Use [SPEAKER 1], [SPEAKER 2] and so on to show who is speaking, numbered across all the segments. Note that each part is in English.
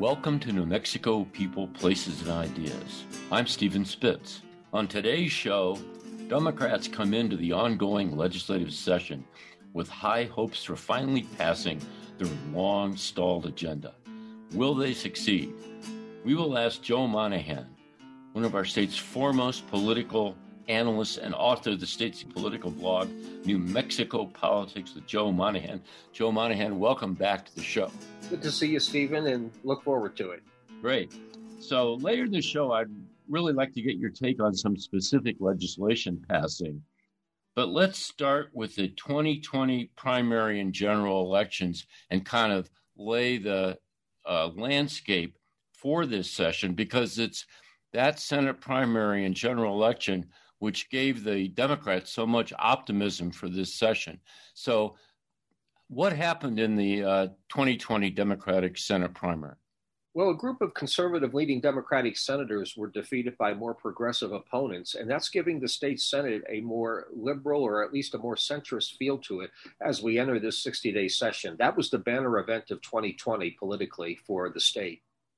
[SPEAKER 1] Welcome to New Mexico People, Places, and Ideas. I'm Stephen Spitz. On today's show, Democrats come into the ongoing legislative session with high hopes for finally passing their long-stalled agenda. Will they succeed? We will ask Joe Monahan, one of our state's foremost political analysts and author of the state's political blog, New Mexico Politics with Joe Monahan. Joe Monahan, welcome back to the show.
[SPEAKER 2] Good to see you, Stephen, and look forward to it.
[SPEAKER 1] Great. So later in the show, I'd really like to get your take on some specific legislation passing. But let's start with the 2020 primary and general elections and kind of lay the landscape for this session, because it's that Senate primary and general election which gave the Democrats so much optimism for this session. So what happened in the 2020 Democratic Senate primary?
[SPEAKER 2] Well, a group of conservative leading Democratic senators were defeated by more progressive opponents, and that's giving the state Senate a more liberal or at least a more centrist feel to it as we enter this 60-day session. That was the banner event of 2020 politically for the state.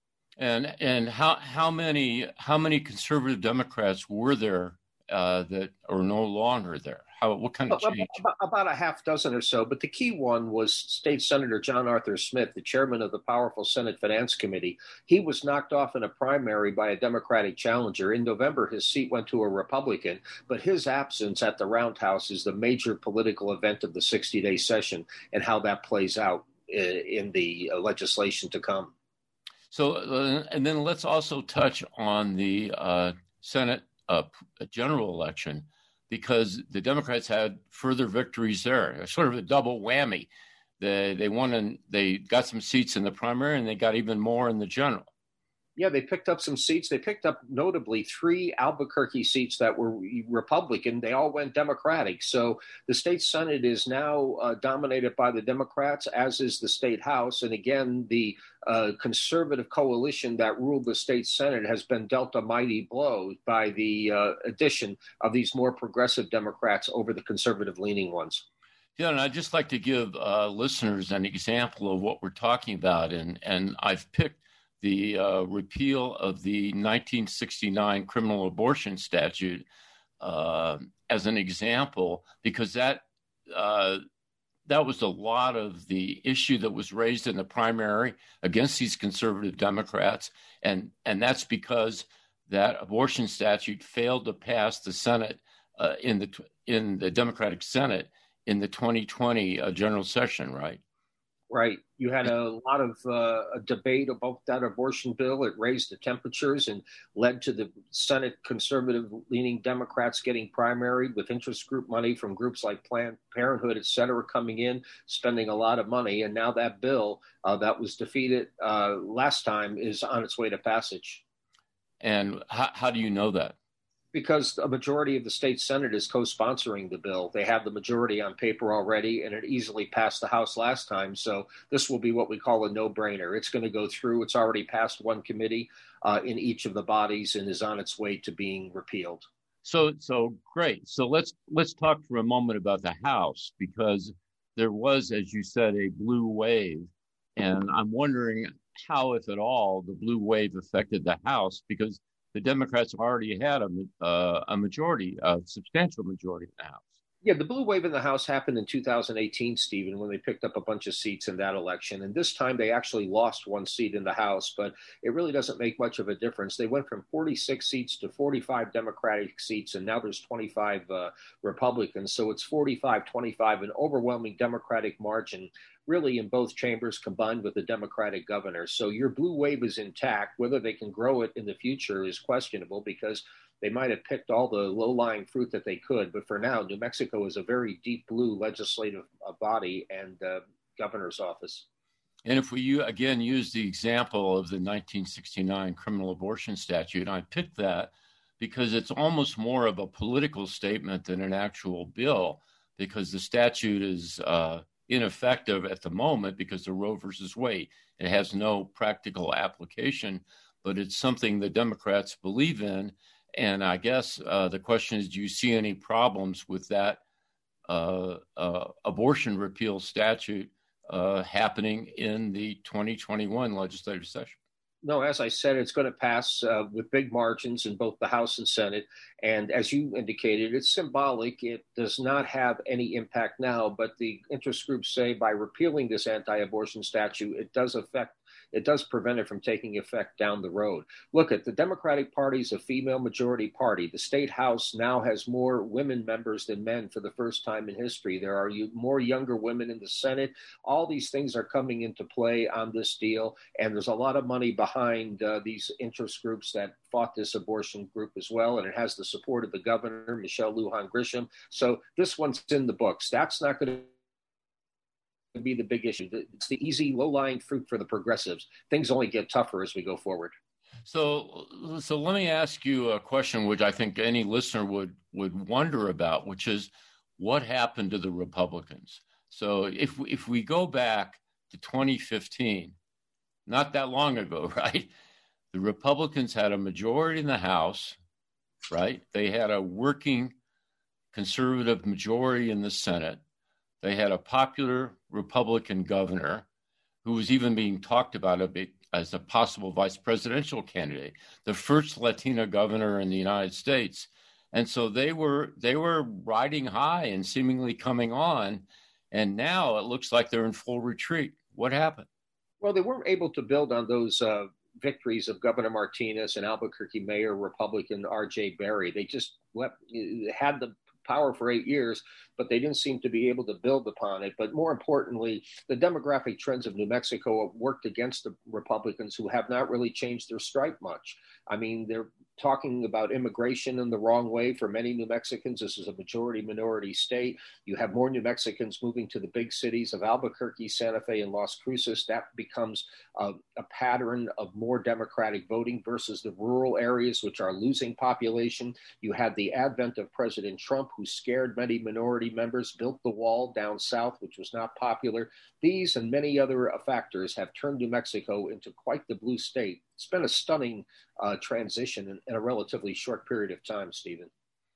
[SPEAKER 1] And how many conservative Democrats were there that are no longer there? What kind of change?
[SPEAKER 2] About a half dozen or so. But the key one was State Senator John Arthur Smith, the chairman of the powerful Senate Finance Committee. He was knocked off in a primary by a Democratic challenger. In November, his seat went to a Republican, but his absence at the Roundhouse is the major political event of the 60-day session and how that plays out in the legislation to come.
[SPEAKER 1] So, and then let's also touch on the Senate general election, because the Democrats had further victories there. Sort of a double whammy. They won and they got some seats in the primary, and they got even more in the general.
[SPEAKER 2] Yeah, they picked up some seats. They picked up notably 3 Albuquerque seats that were Republican. They all went Democratic. So the state Senate is now dominated by the Democrats, as is the state House. And again, the conservative coalition that ruled the state Senate has been dealt a mighty blow by the addition of these more progressive Democrats over the conservative-leaning ones.
[SPEAKER 1] Yeah, and I'd just like to give listeners an example of what we're talking about. And I've picked the repeal of the 1969 criminal abortion statute as an example, because that was a lot of the issue that was raised in the primary against these conservative Democrats, and that's because that abortion statute failed to pass the Senate in the Democratic Senate in the 2020 general session, right?
[SPEAKER 2] Right. You had a lot of debate about that abortion bill. It raised the temperatures and led to the Senate conservative-leaning Democrats getting primaried with interest group money from groups like Planned Parenthood, et cetera, coming in, spending a lot of money. And now that bill that was defeated last time is on its way to passage.
[SPEAKER 1] And how do you know that?
[SPEAKER 2] Because a majority of the state Senate is co-sponsoring the bill. They have the majority on paper already, and it easily passed the House last time. So this will be what we call a no-brainer. It's going to go through. It's already passed one committee in each of the bodies and is on its way to being repealed.
[SPEAKER 1] So great. So let's talk for a moment about the House, because there was, as you said, a blue wave. And I'm wondering how, if at all, the blue wave affected the House, because the Democrats already had a majority, a substantial majority in the House.
[SPEAKER 2] Yeah, the blue wave in the House happened in 2018, Stephen, when they picked up a bunch of seats in that election. And this time they actually lost one seat in the House, but it really doesn't make much of a difference. They went from 46 seats to 45 Democratic seats, and now there's 25 Republicans. So it's 45-25, an overwhelming Democratic margin, really in both chambers, combined with the Democratic governor. So your blue wave is intact. Whether they can grow it in the future is questionable, because they might have picked all the low-lying fruit that they could. But for now, New Mexico is a very deep blue legislative body and governor's office.
[SPEAKER 1] And if we, again, use the example of the 1969 criminal abortion statute, I picked that because it's almost more of a political statement than an actual bill, because the statute is ineffective at the moment because of Roe versus Wade. It has no practical application, but it's something the Democrats believe in. And I guess the question is, do you see any problems with that abortion repeal statute happening in the 2021 legislative session?
[SPEAKER 2] No, as I said, it's going to pass with big margins in both the House and Senate. And as you indicated, it's symbolic. It does not have any impact now, but the interest groups say by repealing this anti-abortion statute, it does prevent it from taking effect down the road. Look, at the Democratic Party is a female majority party. The state House now has more women members than men for the first time in history. There are more younger women in the Senate. All these things are coming into play on this deal, and there's a lot of money behind these interest groups that fought this abortion group as well, and it has the support of the governor, Michelle Lujan Grisham. So this one's in the books. That's not going to be the big issue. It's the easy, low-lying fruit for the progressives. Things only get tougher as we go forward.
[SPEAKER 1] So let me ask you a question which I think any listener would wonder about, which is what happened to the Republicans? So if we go back to 2015, not that long ago, right? The Republicans had a majority in the House, right? They had a working conservative majority in the Senate. They had a popular Republican governor who was even being talked about a bit as a possible vice presidential candidate, the first Latina governor in the United States. And so they were riding high and seemingly coming on. And now it looks like they're in full retreat. What happened?
[SPEAKER 2] Well, they weren't able to build on those victories of Governor Martinez and Albuquerque Mayor Republican R.J. Berry. They just had the power for 8 years, but they didn't seem to be able to build upon it. But more importantly, the demographic trends of New Mexico have worked against the Republicans, who have not really changed their stripe much. I mean, they're talking about immigration in the wrong way for many New Mexicans. This is a majority-minority state. You have more New Mexicans moving to the big cities of Albuquerque, Santa Fe, and Las Cruces. That becomes a pattern of more Democratic voting versus the rural areas, which are losing population. You had the advent of President Trump, who scared many minority members, built the wall down south, which was not popular. These and many other factors have turned New Mexico into quite the blue state. It's been a stunning transition in a relatively short period of time, Stephen.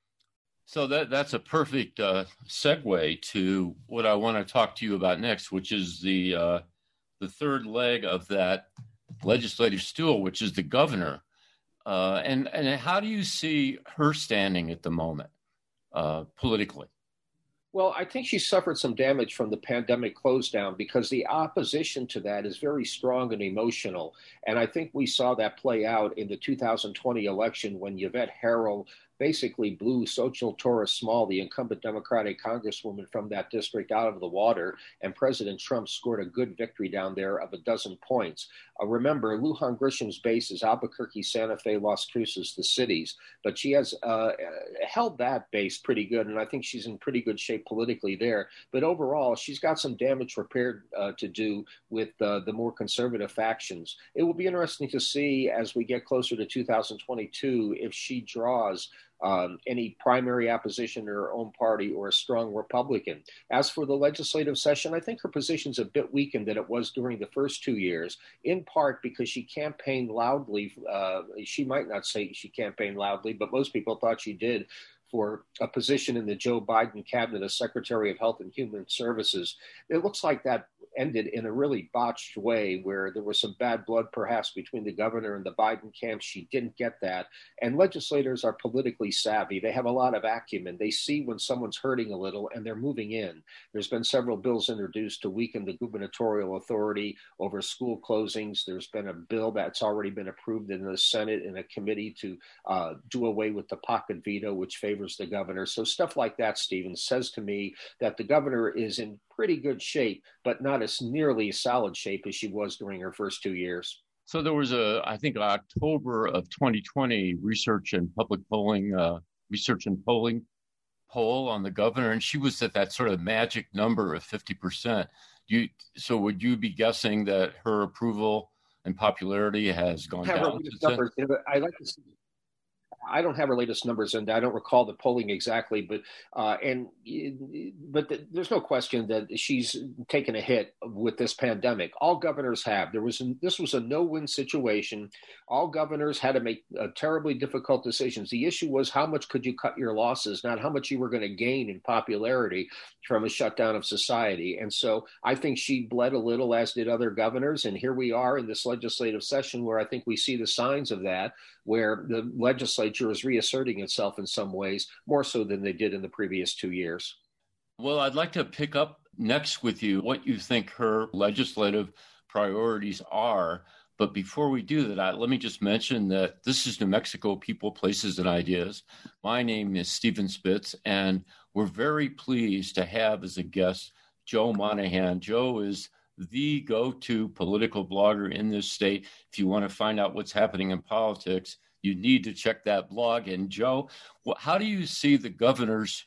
[SPEAKER 1] So that's a perfect segue to what I want to talk to you about next, which is the third leg of that legislative stool, which is the governor. And how do you see her standing at the moment politically?
[SPEAKER 2] Well, I think she suffered some damage from the pandemic close down because the opposition to that is very strong and emotional. And I think we saw that play out in the 2020 election when Yvette Herrell basically blew Xochitl Torres Small, the incumbent Democratic congresswoman from that district, out of the water, and President Trump scored a good victory down there of 12 points. Remember, Lujan Grisham's base is Albuquerque, Santa Fe, Las Cruces, the cities, but she has held that base pretty good, and I think she's in pretty good shape politically there. But overall, she's got some damage repaired to do with the more conservative factions. It will be interesting to see as we get closer to 2022 if she draws any primary opposition in her own party or a strong Republican. As for the legislative session, I think her position's a bit weakened than it was during the first 2 years, in part because she campaigned loudly. She might not say she campaigned loudly, but most people thought she did, for a position in the Joe Biden cabinet as Secretary of Health and Human Services. It looks like that ended in a really botched way where there was some bad blood perhaps between the governor and the Biden camp. She didn't get that. And legislators are politically savvy. They have a lot of acumen. They see when someone's hurting a little and they're moving in. There's been several bills introduced to weaken the gubernatorial authority over school closings. There's been a bill that's already been approved in the Senate in a committee to do away with the pocket veto, which favors the governor. So stuff like that, Stephen, says to me that the governor is in pretty good shape, but not as nearly as solid shape as she was during her first 2 years.
[SPEAKER 1] So there was I think October of 2020 research and polling poll on the governor, and she was at that sort of magic number of 50%. So would you be guessing that her approval and popularity has gone down?
[SPEAKER 2] I don't have her latest numbers, and I don't recall the polling exactly, but there's no question that she's taken a hit with this pandemic. All governors have. This was a no-win situation. All governors had to make terribly difficult decisions. The issue was how much could you cut your losses, not how much you were going to gain in popularity from a shutdown of society. And so I think she bled a little, as did other governors. And here we are in this legislative session where I think we see the signs of that, where the legislature is reasserting itself in some ways, more so than they did in the previous 2 years.
[SPEAKER 1] Well, I'd like to pick up next with you what you think her legislative priorities are. But before we do that, let me just mention that this is New Mexico People, Places, and Ideas. My name is Stephen Spitz, and we're very pleased to have as a guest Joe Monahan. Joe is the go-to political blogger in this state. If you want to find out what's happening in politics, you need to check that blog. And Joe, how do you see the governor's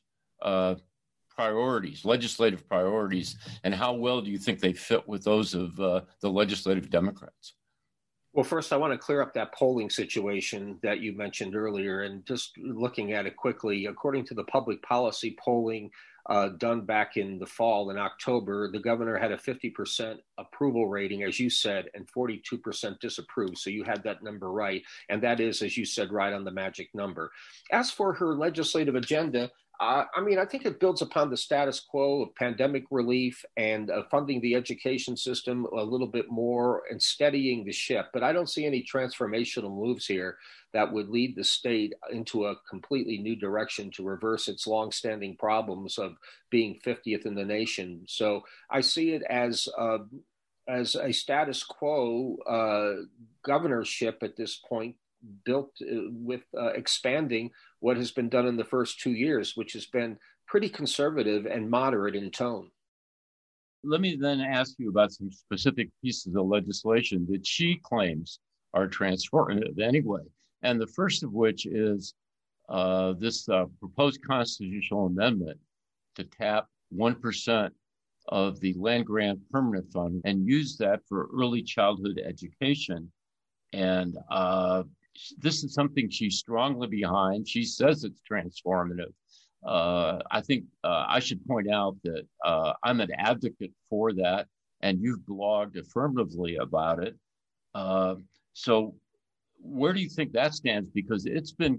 [SPEAKER 1] priorities, legislative priorities, and how well do you think they fit with those of the legislative Democrats?
[SPEAKER 2] Well, first, I want to clear up that polling situation that you mentioned earlier. And just looking at it quickly, according to the public policy polling done back in the fall in October, the governor had a 50% approval rating, as you said, and 42% disapprove. So you had that number right. And that is, as you said, right on the magic number. As for her legislative agenda, I think it builds upon the status quo of pandemic relief and funding the education system a little bit more and steadying the ship. But I don't see any transformational moves here that would lead the state into a completely new direction to reverse its longstanding problems of being 50th in the nation. So I see it as a status quo governorship at this point, built with expanding what has been done in the first 2 years, which has been pretty conservative and moderate in tone.
[SPEAKER 1] Let me then ask you about some specific pieces of legislation that she claims are transformative anyway. And the first of which is this proposed constitutional amendment to tap 1% of the land grant permanent fund and use that for early childhood education. And this is something she's strongly behind. She says it's transformative. I think I should point out that I'm an advocate for that, and you've blogged affirmatively about it. So where do you think that stands? Because it's been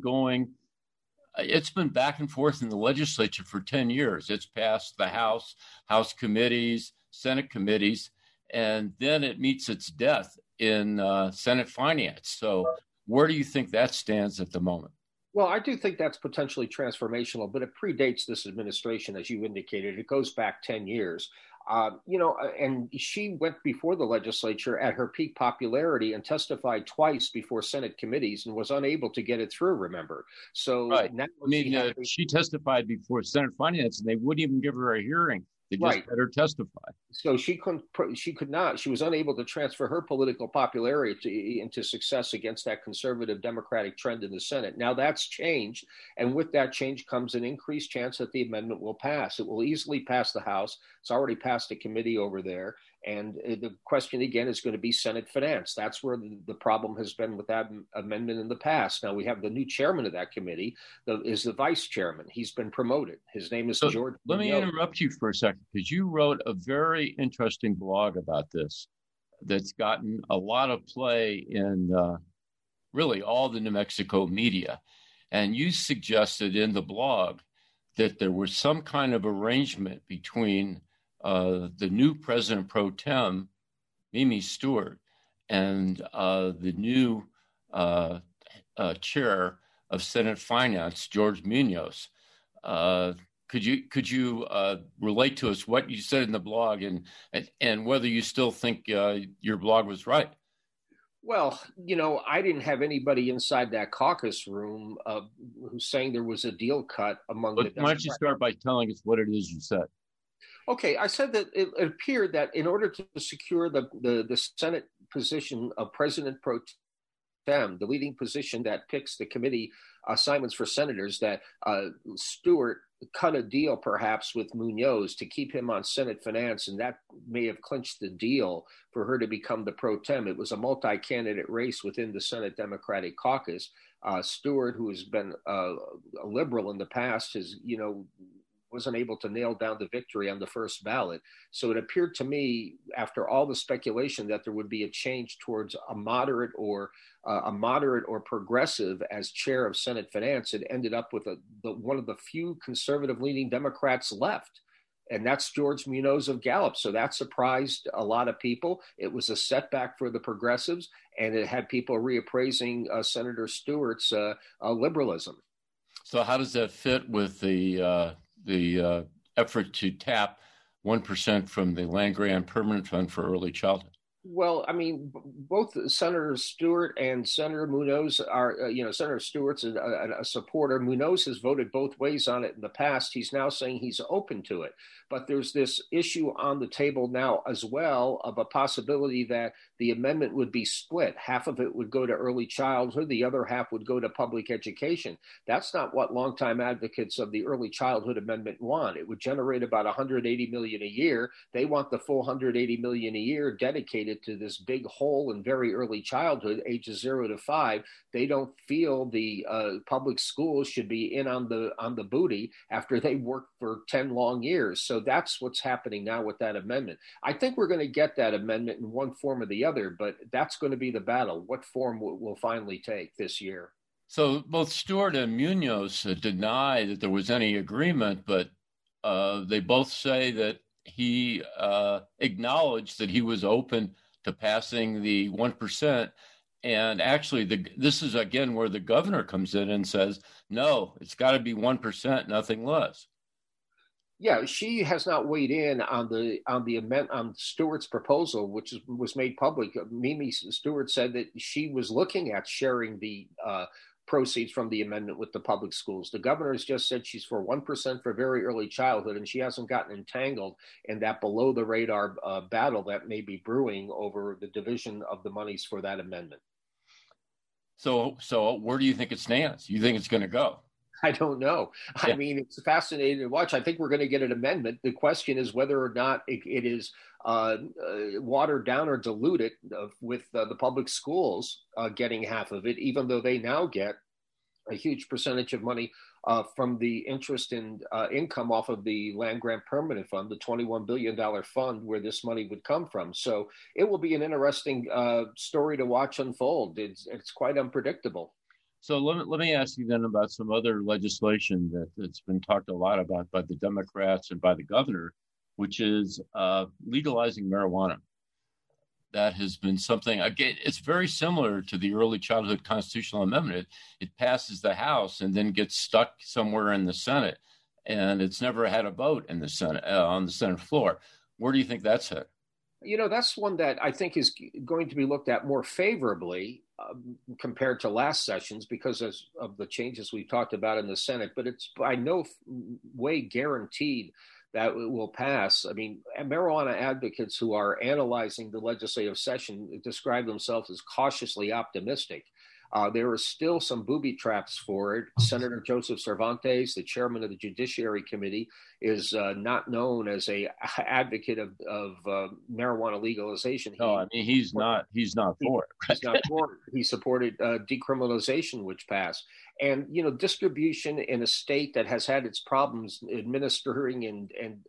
[SPEAKER 1] back and forth in the legislature for 10 years. It's passed the House committees, Senate committees, and then it meets its death in Senate Finance. So where do you think that stands at the moment?
[SPEAKER 2] Well, I do think that's potentially transformational, but it predates this administration, as you indicated. It goes back 10 years. And she went before the legislature at her peak popularity and testified twice before Senate committees and was unable to get it through, remember? So
[SPEAKER 1] right.
[SPEAKER 2] Now
[SPEAKER 1] she testified before Senate Finance and they wouldn't even give her a hearing. They just let her testify.
[SPEAKER 2] So she could not. She was unable to transfer her political popularity into success against that conservative Democratic trend in the Senate. Now that's changed. And with that change comes an increased chance that the amendment will pass. It will easily pass the House. It's already passed a committee over there. And the question, again, is going to be Senate Finance. That's where the problem has been with that amendment in the past. Now, we have the new chairman of that committee, is the vice chairman. He's been promoted. His name is George.
[SPEAKER 1] Let me interrupt you for a second, because you wrote a very interesting blog about this that's gotten a lot of play in really all the New Mexico media. And you suggested in the blog that there was some kind of arrangement between the new president pro tem, Mimi Stewart, and the new chair of Senate Finance, George Munoz. Could you relate to us what you said in the blog and whether you still think your blog was right?
[SPEAKER 2] Well, I didn't have anybody inside that caucus room who's saying there was a deal cut among the Democrats.
[SPEAKER 1] Why don't you start by telling us what it is you said?
[SPEAKER 2] Okay, I said that it appeared that in order to secure the Senate position of President pro tem, the leading position that picks the committee assignments for senators, that Stewart cut a deal perhaps with Munoz to keep him on Senate Finance, and that may have clinched the deal for her to become the pro tem. It was a multi-candidate race within the Senate Democratic Caucus. Stewart, who has been a liberal in the past, has, wasn't able to nail down the victory on the first ballot. So it appeared to me, after all the speculation, that there would be a change towards a moderate or progressive as chair of Senate Finance. It ended up with one of the few conservative-leaning Democrats left, and that's George Munoz of Gallup. So that surprised a lot of people. It was a setback for the progressives, and it had people reappraising Senator Stewart's liberalism.
[SPEAKER 1] So how does that fit with the effort to tap 1% from the land-grant permanent fund for early childhood?
[SPEAKER 2] Well, I mean, both Senator Stewart and Senator Munoz are, Senator Stewart's a supporter. Munoz has voted both ways on it in the past. He's now saying he's open to it. But there's this issue on the table now as well of a possibility that the amendment would be split. Half of it would go to early childhood. The other half would go to public education. That's not what longtime advocates of the early childhood amendment want. It would generate about $180 million a year. They want the full $180 million a year dedicated to this big hole in very early childhood, ages 0 to 5. They don't feel the public schools should be in on the booty after they worked for 10 long years. So that's what's happening now with that amendment. I think we're going to get that amendment in one form or the other, but that's going to be the battle. What form will finally take this year?
[SPEAKER 1] So both Stewart and Munoz deny that there was any agreement, but they both say that he acknowledged that he was open to passing the 1%. And actually, this is, again, where the governor comes in and says, no, it's got to be 1%, nothing less.
[SPEAKER 2] Yeah, she has not weighed in on the amendment on Stewart's proposal, which was made public. Mimi Stewart said that she was looking at sharing the proceeds from the amendment with the public schools. The governor has just said she's for 1% for very early childhood, and she hasn't gotten entangled in that below the radar battle that may be brewing over the division of the monies for that amendment.
[SPEAKER 1] So where do you think it stands? You think it's going to go?
[SPEAKER 2] I don't know. Yeah. I mean, it's fascinating to watch. I think we're going to get an amendment. The question is whether or not it is watered down or diluted with the public schools getting half of it, even though they now get a huge percentage of money from the interest and income off of the land grant permanent fund, the $21 billion fund where this money would come from. So it will be an interesting story to watch unfold. It's quite unpredictable.
[SPEAKER 1] So let me ask you then about some other legislation that's been talked a lot about by the Democrats and by the governor, which is legalizing marijuana. That has been something, again, it's very similar to the early childhood constitutional amendment. It passes the House and then gets stuck somewhere in the Senate, and it's never had a vote in the Senate on the Senate floor. Where do you think that's at?
[SPEAKER 2] That's one that I think is going to be looked at more favorably compared to last sessions because of the changes we talked about in the Senate. But it's by no way guaranteed that it will pass. I mean, marijuana advocates who are analyzing the legislative session describe themselves as cautiously optimistic. There are still some booby traps for it. Senator Joseph Cervantes, the chairman of the Judiciary Committee, is not known as an advocate of marijuana legalization.
[SPEAKER 1] He's not for it.
[SPEAKER 2] He's not for it. He supported decriminalization, which passed. And, distribution in a state that has had its problems administering and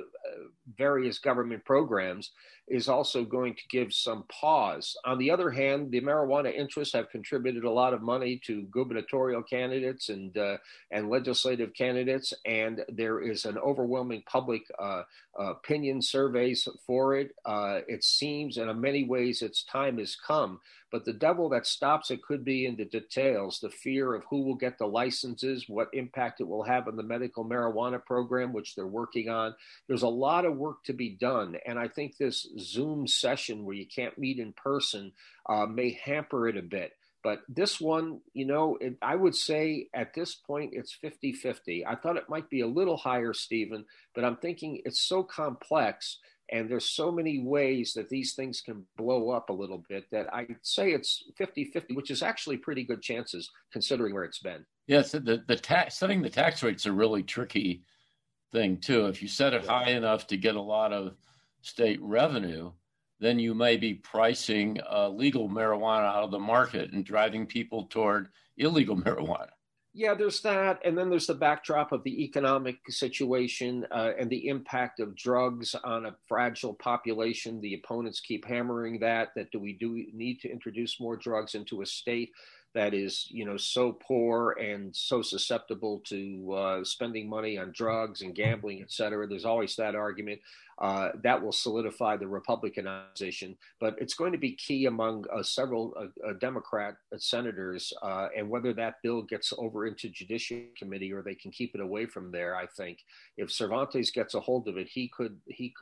[SPEAKER 2] various government programs is also going to give some pause. On the other hand, the marijuana interests have contributed a lot of money to gubernatorial candidates and legislative candidates, and there is an overwhelming public opinion surveys for it. It seems, and in many ways, its time has come. But the devil that stops it could be in the details, the fear of who will get the licenses, what impact it will have on the medical marijuana program, which they're working on. There's a lot of work to be done. And I think this Zoom session where you can't meet in person may hamper it a bit. But this one, I would say at this point, it's 50-50. I thought it might be a little higher, Stephen, but I'm thinking it's so complex and there's so many ways that these things can blow up a little bit that I'd say it's 50-50, which is actually pretty good chances considering where it's been.
[SPEAKER 1] Yes, setting the tax rate's a really tricky thing, too. If you set it high enough to get a lot of state revenue, then you may be pricing legal marijuana out of the market and driving people toward illegal marijuana.
[SPEAKER 2] Yeah, there's that. And then there's the backdrop of the economic situation and the impact of drugs on a fragile population. The opponents keep hammering that do we need to introduce more drugs into a state that is, so poor and so susceptible to spending money on drugs and gambling, et cetera. There's always that argument. That will solidify the Republican opposition, but it's going to be key among several Democrat senators, and whether that bill gets over into Judiciary Committee or they can keep it away from there. I think if Cervantes gets a hold of it, he could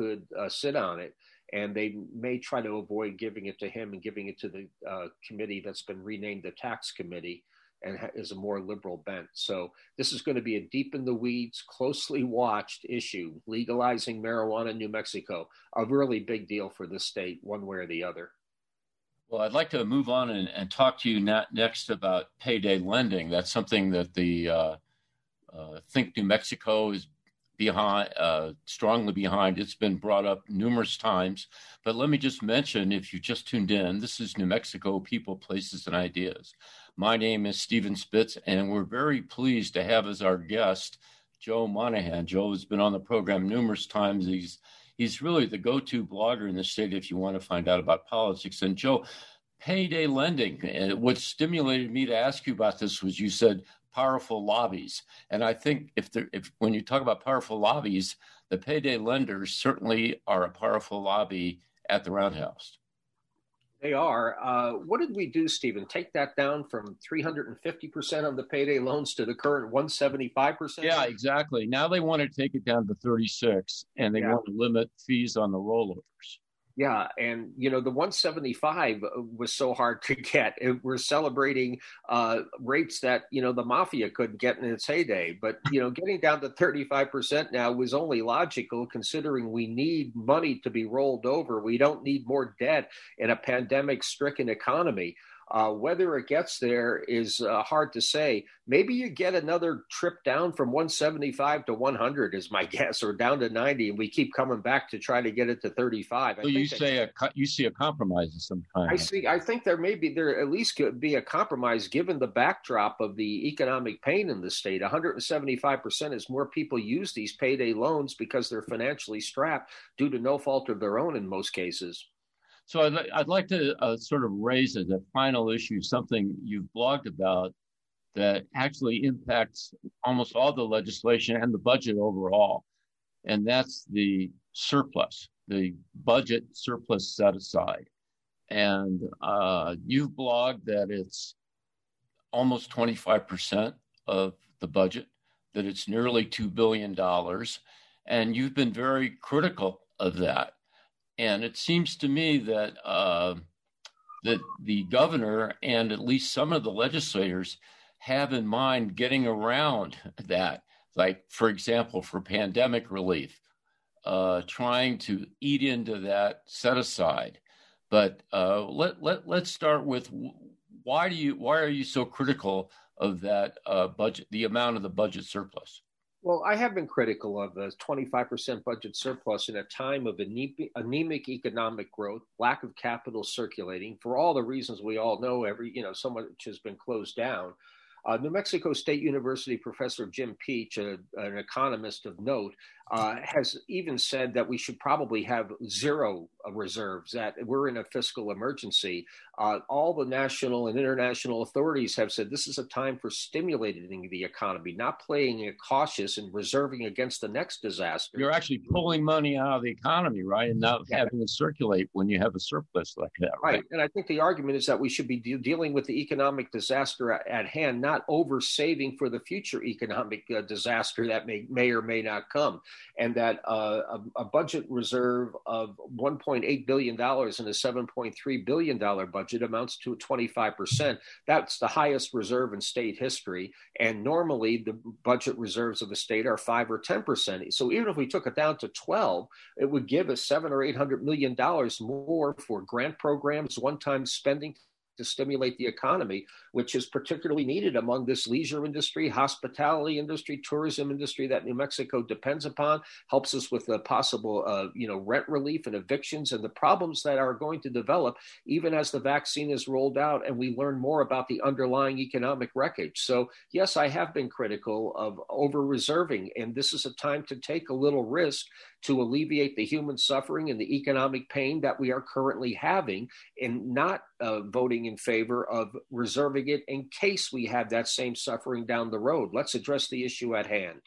[SPEAKER 2] sit on it, and they may try to avoid giving it to him and giving it to the committee that's been renamed the Tax Committee and is a more liberal bent. So this is going to be a deep in the weeds, closely watched issue, legalizing marijuana in New Mexico, a really big deal for this state, one way or the other.
[SPEAKER 1] Well, I'd like to move on and talk to you next about payday lending. That's something that the Think New Mexico is behind, strongly behind. It's been brought up numerous times. But let me just mention, if you just tuned in, this is New Mexico People, Places, and Ideas. My name is Stephen Spitz, and we're very pleased to have as our guest Joe Monahan. Joe has been on the program numerous times. He's really the go-to blogger in the state if you want to find out about politics. And Joe, payday lending, and what stimulated me to ask you about this was you said powerful lobbies. And I think if when you talk about powerful lobbies, the payday lenders certainly are a powerful lobby at the Roundhouse.
[SPEAKER 2] They are. What did we do, Stephen? Take that down from 350% of the payday loans to the current 175%?
[SPEAKER 1] Yeah, exactly. Now they want to take it down to 36, and they want to limit fees on the rollovers.
[SPEAKER 2] Yeah, and the 175 was so hard to get. We're celebrating rates that the mafia couldn't get in its heyday. But getting down to 35% now was only logical, considering we need money to be rolled over. We don't need more debt in a pandemic-stricken economy. Whether it gets there is hard to say. Maybe you get another trip down from 175 to 100 is my guess, or down to 90, and we keep coming back to try to get it to 35.
[SPEAKER 1] So you see a compromise of some kind.
[SPEAKER 2] I think there at least could be a compromise given the backdrop of the economic pain in the state. 175% is more people use these payday loans because they're financially strapped due to no fault of their own in most cases.
[SPEAKER 1] So I'd like to sort of raise as a final issue something you've blogged about that actually impacts almost all the legislation and the budget overall, and that's the surplus, the budget surplus set aside. And you've blogged that it's almost 25% of the budget, that it's nearly $2 billion, and you've been very critical of that. And it seems to me that that the governor and at least some of the legislators have in mind getting around that. Like, for example, for pandemic relief, trying to eat into that set aside. But let's start with why are you so critical of that budget, the amount of the budget surplus?
[SPEAKER 2] Well, I have been critical of the 25% budget surplus in a time of anemic economic growth, lack of capital circulating, for all the reasons we all know. So much has been closed down. New Mexico State University professor Jim Peach, an economist of note, has even said that we should probably have zero reserves, that we're in a fiscal emergency. All the national and international authorities have said this is a time for stimulating the economy, not playing it cautious and reserving against the next disaster.
[SPEAKER 1] You're actually pulling money out of the economy, right? And not having it circulate when you have a surplus like that, right?
[SPEAKER 2] And I think the argument is that we should be dealing with the economic disaster at hand, not over saving for the future economic disaster that may or may not come. And that a budget reserve of $1.8 billion in a $7.3 billion budget amounts to 25%. That's the highest reserve in state history. And normally the budget reserves of the state are 5 or 10%. So even if we took it down to 12, it would give us $700 or $800 million more for grant programs, one-time spending to stimulate the economy, which is particularly needed among this leisure industry, hospitality industry, tourism industry that New Mexico depends upon, helps us with the possible, rent relief and evictions and the problems that are going to develop even as the vaccine is rolled out and we learn more about the underlying economic wreckage. So, yes, I have been critical of over-reserving, and this is a time to take a little risk to alleviate the human suffering and the economic pain that we are currently having, and not voting in favor of reserving it in case we have that same suffering down the road. Let's address the issue at hand.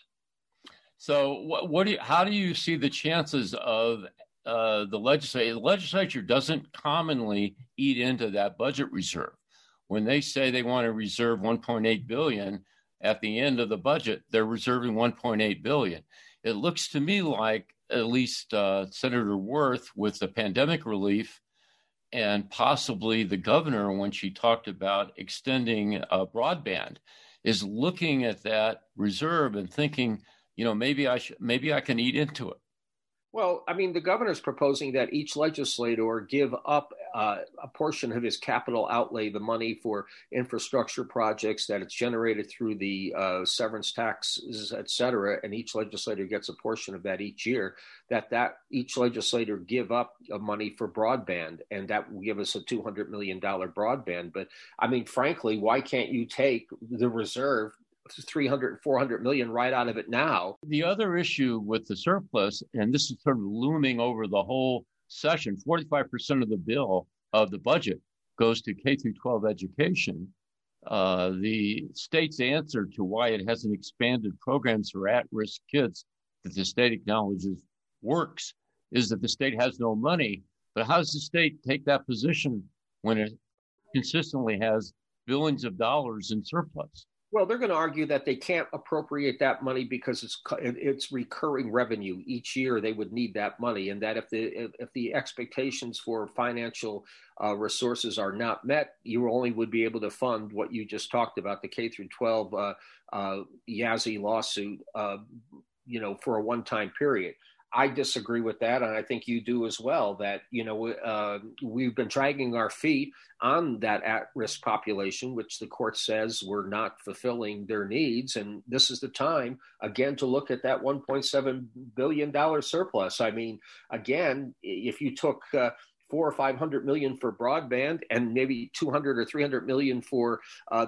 [SPEAKER 1] So how do you see the chances of the legislature? The legislature doesn't commonly eat into that budget reserve. When they say they want to reserve $1.8 billion at the end of the budget, they're reserving $1.8 billion. It looks to me like at least Senator Worth, with the pandemic relief, and possibly the governor, when she talked about extending broadband, is looking at that reserve and thinking, maybe I can eat into it.
[SPEAKER 2] Well, I mean, the governor's proposing that each legislator give up a portion of his capital outlay, the money for infrastructure projects that it's generated through the severance taxes, et cetera, and each legislator gets a portion of that each year, that each legislator give up money for broadband, and that will give us a $200 million broadband. But I mean, frankly, why can't you take the reserve, 300, 400 million right out of it now?
[SPEAKER 1] The other issue with the surplus, and this is sort of looming over the whole session, 45% of the bill of the budget goes to K through 12 education. The state's answer to why it hasn't expanded programs for at-risk kids that the state acknowledges works is that the state has no money. But how does the state take that position when it consistently has billions of dollars in surplus?
[SPEAKER 2] Well, they're going to argue that they can't appropriate that money because it's recurring revenue. Each year they would need that money, and that if the expectations for financial resources are not met, you only would be able to fund what you just talked about, the K through 12 Yazzie lawsuit, for a one-time period. I disagree with that, and I think you do as well, that, we've been dragging our feet on that at-risk population, which the court says we're not fulfilling their needs. And this is the time, again, to look at that $1.7 billion surplus. I mean, again, if you took 400 or 500 million for broadband and maybe 200 or 300 million for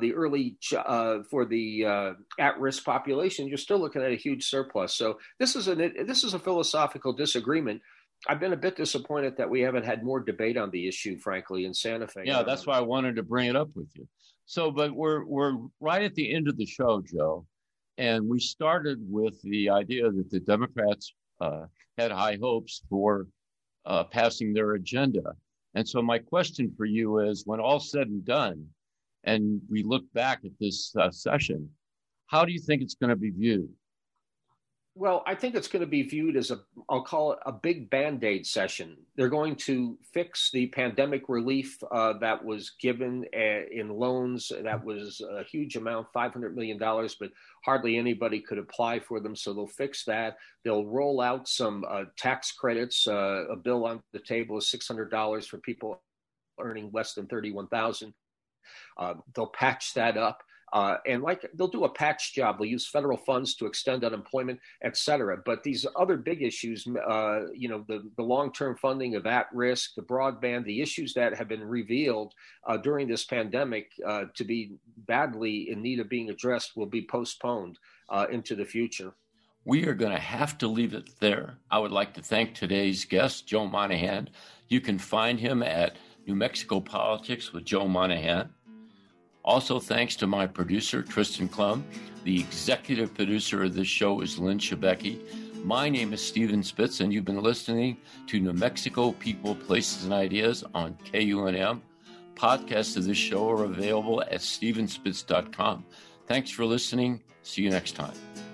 [SPEAKER 2] the at-risk population, you're still looking at a huge surplus. So this is a philosophical disagreement. I've been a bit disappointed that we haven't had more debate on the issue, frankly, in Santa Fe.
[SPEAKER 1] Yeah, that's why I wanted to bring it up with you. So, but we're right at the end of the show, Joe, and we started with the idea that the Democrats had high hopes for passing their agenda. And so my question for you is, when all's said and done, and we look back at this session, how do you think it's going to be viewed?
[SPEAKER 2] Well, I think it's going to be viewed as I'll call it a big Band-Aid session. They're going to fix the pandemic relief that was given in loans. That was a huge amount, $500 million, but hardly anybody could apply for them. So they'll fix that. They'll roll out some tax credits. A bill on the table is $600 for people earning less than $31,000. They'll patch that up. And they'll do a patch job. They'll use federal funds to extend unemployment, et cetera. But these other big issues, the long-term funding of at-risk, the broadband, the issues that have been revealed during this pandemic to be badly in need of being addressed will be postponed into the future.
[SPEAKER 1] We are going to have to leave it there. I would like to thank today's guest, Joe Monahan. You can find him at New Mexico Politics with Joe Monahan. Also, thanks to my producer, Tristan Klum. The executive producer of this show is Lynn Shebeki. My name is Stephen Spitz, and you've been listening to New Mexico People, Places, and Ideas on KUNM. Podcasts of this show are available at stephenspitz.com. Thanks for listening. See you next time.